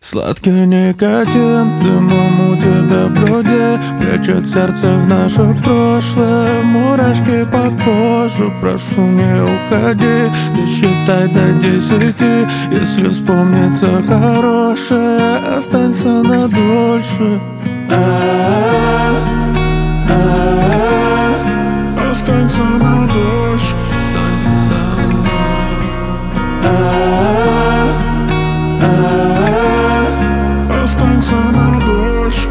Сладкий никотин дымом у тебя в груди прячет сердце в наше прошлое. Мурашки по коже, прошу, не уходи. Ты считай до 10, если вспомнится хорошее, останься на дольше. Останься на дольше. Останься со мной. Останься на дольше.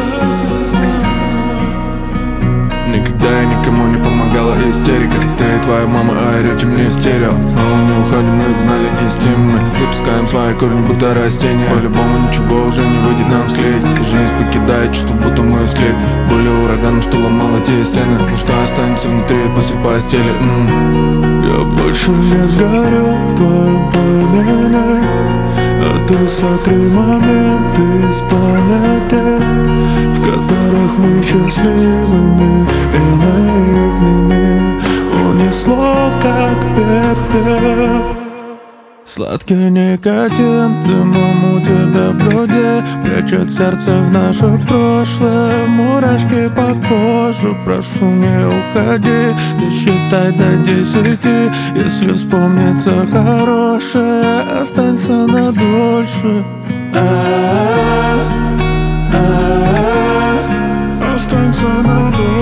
Никогда я никому не помогала истерика. Ты и твоя мама орете мне стерео. Снова не уходим, но это знали не стимы. Запускаем свои корни, будто растения. По-любому ничего уже не выйдет нам склеить. Жизнь покидает чувство, будто мы склеит. Были ураганом, что ломало те стены. Но что останется внутри после постели? Я больше не сгорел в твоем пламени, а ты сотри моменты из памяти, в которых мы счастливыми и наивными унесло, как пепел. Сладкий никотин дымом у тебя в груди прячет сердце в наше прошлое. Мурашки по коже, прошу, не уходи. Ты считай до 10, если вспомнится хорошее, останься на дольше. Останься на дольше.